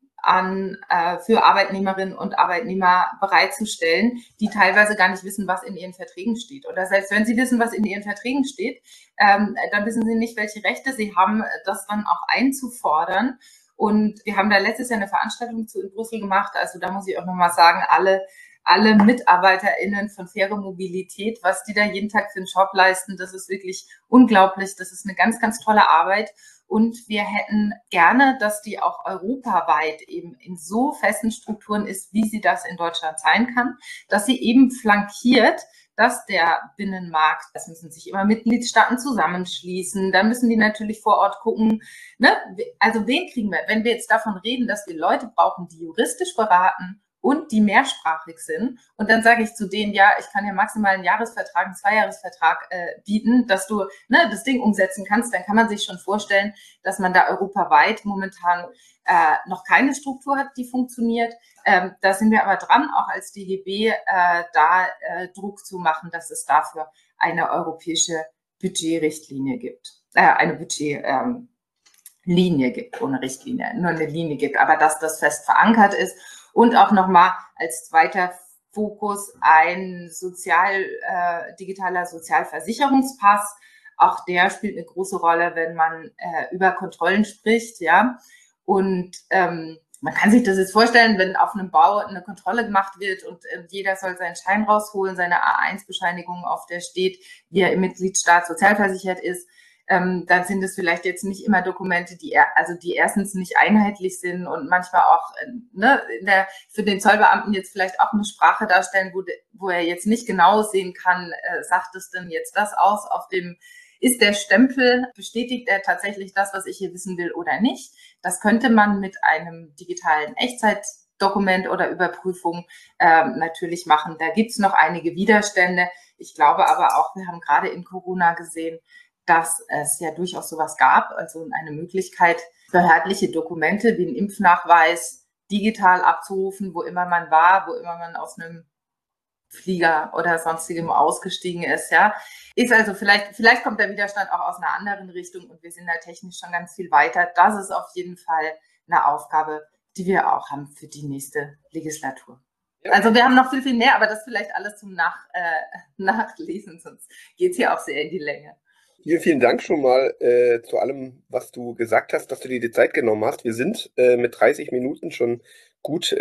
für Arbeitnehmerinnen und Arbeitnehmer bereitzustellen, die teilweise gar nicht wissen, was in ihren Verträgen steht. Oder selbst wenn sie wissen, was in ihren Verträgen steht, dann wissen sie nicht, welche Rechte sie haben, das dann auch einzufordern. Und wir haben da letztes Jahr eine Veranstaltung in Brüssel gemacht. Also da muss ich auch nochmal sagen, alle MitarbeiterInnen von Faire Mobilität, was die da jeden Tag für einen Job leisten, das ist wirklich unglaublich. Das ist eine ganz, ganz tolle Arbeit. Und wir hätten gerne, dass die auch europaweit eben in so festen Strukturen ist, wie sie das in Deutschland sein kann, dass sie eben flankiert, dass der Binnenmarkt, das müssen sich immer Mitgliedstaaten zusammenschließen, da müssen die natürlich vor Ort gucken, also wen kriegen wir, wenn wir jetzt davon reden, dass wir Leute brauchen, die juristisch beraten und die mehrsprachig sind. Und dann sage ich zu denen, ja, ich kann ja maximal einen Jahresvertrag, einen Zweijahresvertrag bieten, dass du das Ding umsetzen kannst. Dann kann man sich schon vorstellen, dass man da europaweit momentan noch keine Struktur hat, die funktioniert. Da sind wir aber dran, auch als DGB Druck zu machen, dass es dafür eine europäische Budgetrichtlinie gibt. Eine Budgetlinie gibt, ohne Richtlinie, nur eine Linie gibt, aber dass das fest verankert ist. Und auch nochmal als zweiter Fokus ein digitaler Sozialversicherungspass. Auch der spielt eine große Rolle, wenn man über Kontrollen spricht, ja. Und man kann sich das jetzt vorstellen, wenn auf einem Bau eine Kontrolle gemacht wird und jeder soll seinen Schein rausholen, seine A1-Bescheinigung, auf der steht, wie er im Mitgliedstaat sozialversichert ist, dann sind es vielleicht jetzt nicht immer Dokumente, die erstens nicht einheitlich sind und manchmal auch für den Zollbeamten jetzt vielleicht auch eine Sprache darstellen, wo er jetzt nicht genau sehen kann, sagt es denn jetzt das aus auf dem, ist der Stempel, bestätigt er tatsächlich das, was ich hier wissen will oder nicht? Das könnte man mit einem digitalen Echtzeitdokument oder Überprüfung natürlich machen. Da gibt's noch einige Widerstände. Ich glaube aber auch, wir haben gerade in Corona gesehen, dass es ja durchaus sowas gab, also eine Möglichkeit, behördliche Dokumente wie einen Impfnachweis digital abzurufen, wo immer man war, wo immer man aus einem Flieger oder sonstigem ausgestiegen ist, ja. Ist also vielleicht kommt der Widerstand auch aus einer anderen Richtung und wir sind da technisch schon ganz viel weiter. Das ist auf jeden Fall eine Aufgabe, die wir auch haben für die nächste Legislatur. Ja. Also wir haben noch viel, viel mehr, aber das vielleicht alles zum Nachlesen, sonst geht's hier auch sehr in die Länge. Vielen Dank schon mal zu allem, was du gesagt hast, dass du dir die Zeit genommen hast. Wir sind mit 30 Minuten schon gut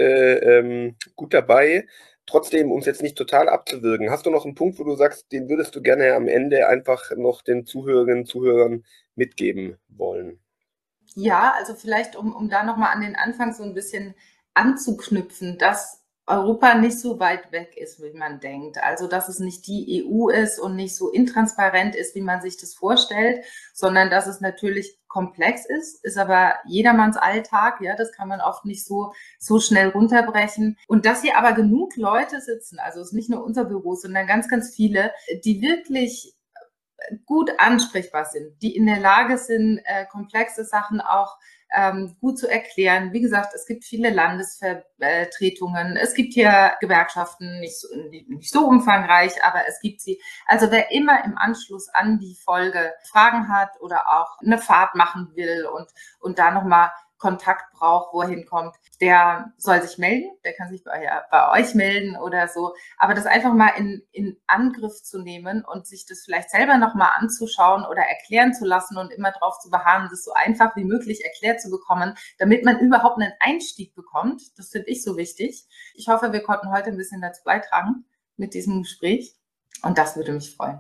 dabei. Trotzdem, um es jetzt nicht total abzuwürgen, hast du noch einen Punkt, wo du sagst, den würdest du gerne am Ende einfach noch den Zuhörerinnen und Zuhörern mitgeben wollen? Ja, also vielleicht, um da nochmal an den Anfang so ein bisschen anzuknüpfen, dass Europa nicht so weit weg ist, wie man denkt. Also, dass es nicht die EU ist und nicht so intransparent ist, wie man sich das vorstellt, sondern dass es natürlich komplex ist aber jedermanns Alltag, ja, das kann man oft nicht so schnell runterbrechen. Und dass hier aber genug Leute sitzen, also es ist nicht nur unser Büro, sondern ganz, ganz viele, die wirklich gut ansprechbar sind, die in der Lage sind, komplexe Sachen auch gut zu erklären. Wie gesagt, es gibt viele Landesvertretungen, es gibt hier Gewerkschaften, nicht so umfangreich, aber es gibt sie. Also wer immer im Anschluss an die Folge Fragen hat oder auch eine Fahrt machen will und da nochmal Kontakt braucht, wo er hinkommt, der soll sich melden, der kann sich bei euch melden oder so. Aber das einfach mal in Angriff zu nehmen und sich das vielleicht selber nochmal anzuschauen oder erklären zu lassen und immer darauf zu beharren, das so einfach wie möglich erklärt zu bekommen, damit man überhaupt einen Einstieg bekommt. Das finde ich so wichtig. Ich hoffe, wir konnten heute ein bisschen dazu beitragen mit diesem Gespräch und das würde mich freuen.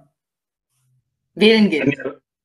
Wählen gehen.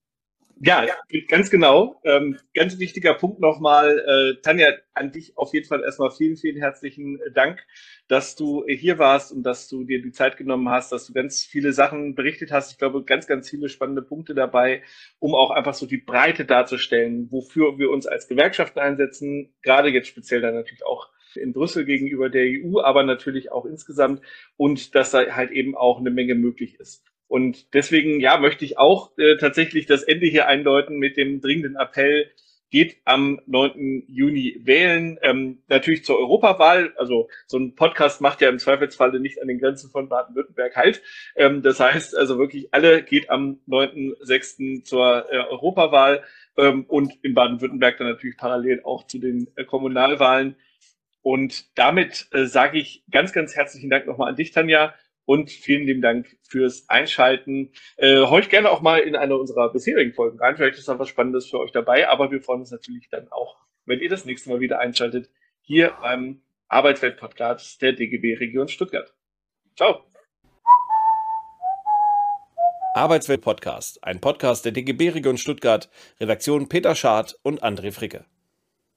Ja, ganz genau. Ganz wichtiger Punkt nochmal. Tanja, an dich auf jeden Fall erstmal vielen, vielen herzlichen Dank, dass du hier warst und dass du dir die Zeit genommen hast, dass du ganz viele Sachen berichtet hast. Ich glaube, ganz, ganz viele spannende Punkte dabei, um auch einfach so die Breite darzustellen, wofür wir uns als Gewerkschaften einsetzen, gerade jetzt speziell dann natürlich auch in Brüssel gegenüber der EU, aber natürlich auch insgesamt und dass da halt eben auch eine Menge möglich ist. Und deswegen, ja, möchte ich auch tatsächlich das Ende hier einläuten mit dem dringenden Appell, geht am 9. Juni wählen, natürlich zur Europawahl. Also so ein Podcast macht ja im Zweifelsfalle nicht an den Grenzen von Baden-Württemberg halt. Das heißt also wirklich, alle geht am 9.6. zur Europawahl und in Baden-Württemberg dann natürlich parallel auch zu den Kommunalwahlen. Und damit sage ich ganz, ganz herzlichen Dank nochmal an dich, Tanja. Und vielen lieben Dank fürs Einschalten. Horcht gerne auch mal in eine unserer bisherigen Folgen rein. Vielleicht ist da was Spannendes für euch dabei. Aber wir freuen uns natürlich dann auch, wenn ihr das nächste Mal wieder einschaltet, hier beim Arbeitswelt-Podcast der DGB Region Stuttgart. Ciao. Arbeitswelt-Podcast, ein Podcast der DGB Region Stuttgart, Redaktion Peter Schad und André Fricke.